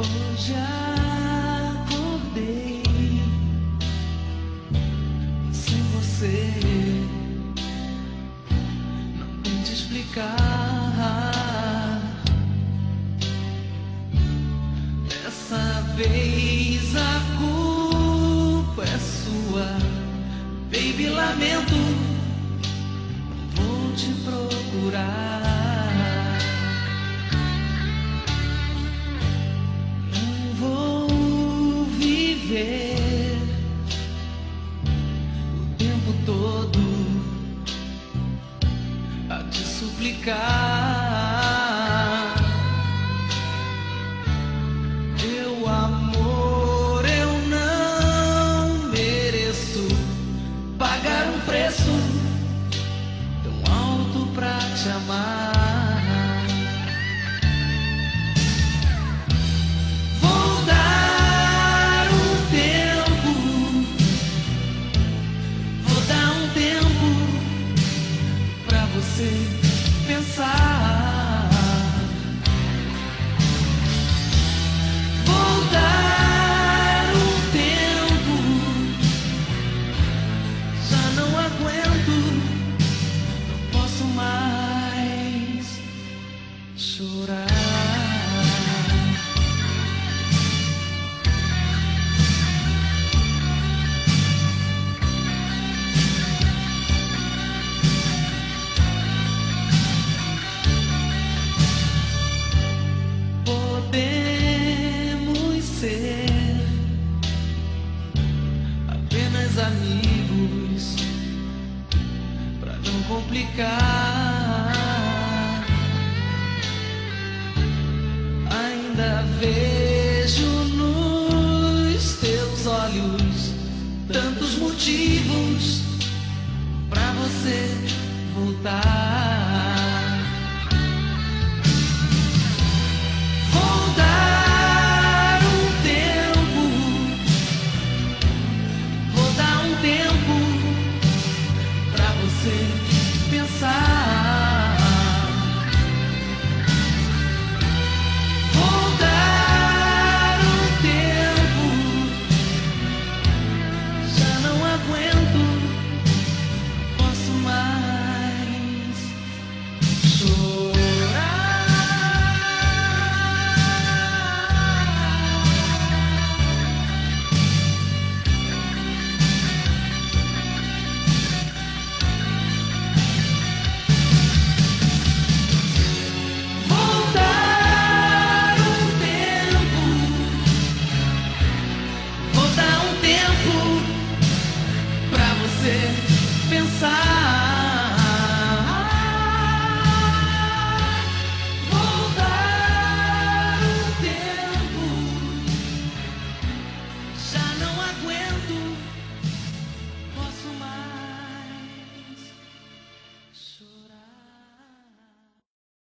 Hoje acordei sem você, não tente explicar. Dessa vez a culpa é sua, baby, lamento, vou te procurar. O tempo todo a te suplicar. Teu amor eu não mereço pagar um preço tão alto pra te amar. Pensar, vou dar um tempo, já não aguento, não posso mais chorar. Podemos ser apenas amigos, pra não complicar. Ainda vejo nos teus olhos tantos motivos pra você voltar. Pensar, vou dar um tempo, já não aguento, não posso mais chorar. Pensar.